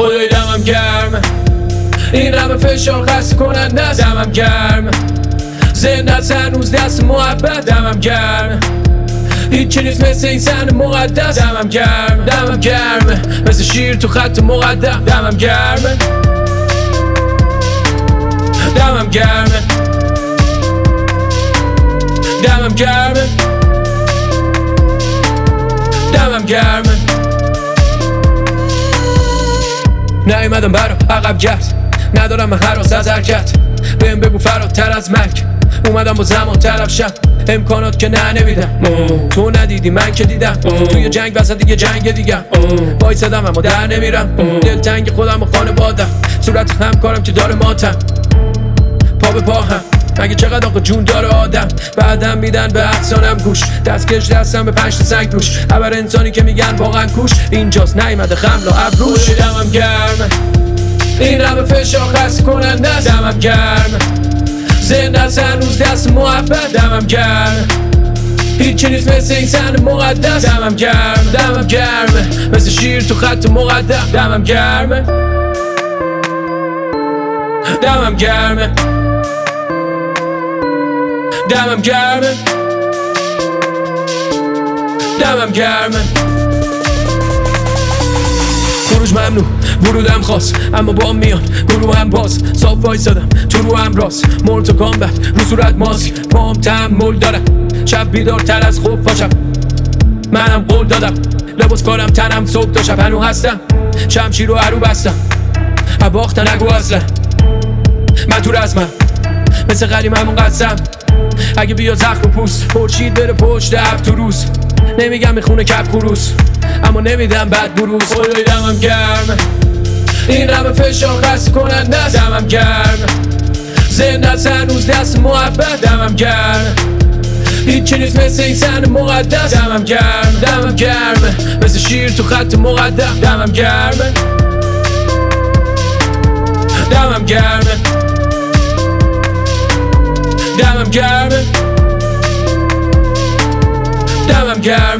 خدای دمم گرم، این همه فشار خسته کننده است. دمم گرم، زنده است هنوز دست محبت. دمم گرم، هیچی نیست مثل این زن مقدس. دمم گرم، دمم گرم، مثل شیر تو خط مقدم. دمم گرم، دمم گرم، دمم گرم، دمم گرم. نیومدم برا عقب گرد، ندارم من حراس از حرکت. بهم بگو فراتر از مرگ، اومدم با زمان طرف شم. امکانات که نمیدم، تو ندیدی من که دیدم. توی جنگ وسط دیگه جنگ دیگم، وایسادم اما در نمیرم. دلتنگ خودم و خانوادم، صورت همکارم که داره ماتم. پا به پا هم، مگه چقدر آقا جون داره آدم. بعدم میدن به افسانم گوش، دستکش دستم به 5 تا سنگ روش. خبر انسانی که میگن واقعا کوش، اینجاست نیومده خملا ابروش. دمم گرم، این همه فشار خسته کننده است. دمم گرم، زنده است هنوز دست محبت. دمم گرم، هیچی نیست مثل این زن مقدس. دمم گرم، دمم گرم، مثل شیر تو خط مقدم. دمم گرم، دمم گرم، دمم گرم، دمم گرم. خروج ممنوع، ورودم خاص، اما با میان گروه هم باز. صاف وایسادم تو رو هم راست، مولت و کامبت رو صورت ماسک. پام تحمل دارم، شب بیدارتر از خوب باشم. منم قول دادم، لباس کارم تنم صبح تا شب. هنو هستم، شمشیر رو عرو بستم. باختن نگو اصلا، من تو رزمم مثل قلیم همون قدسم. اگه بیا زخم و پوست، خورشید بره پشت اب تو روز. نمیگم میخونه کپ خروس، اما نمیدم بد بروز. خدای دمم گرم، این همه فشار خسته کننده است. دمم گرم، زنده است هنوز دست محبت. دمم گرم، هیچی نیست مثل این زن مقدس. دمم گرم، دمم گرم، مثل شیر تو خط مقدم. دمم گرم، دمم گرم، دمم گرم، دمم گرم.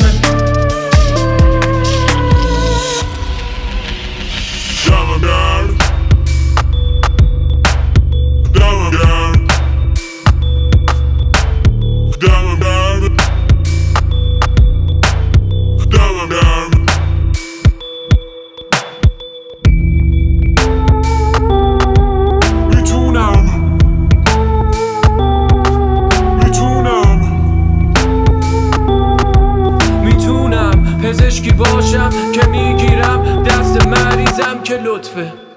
پزشکی باشم که میگیرم دست مریضم که لطفه.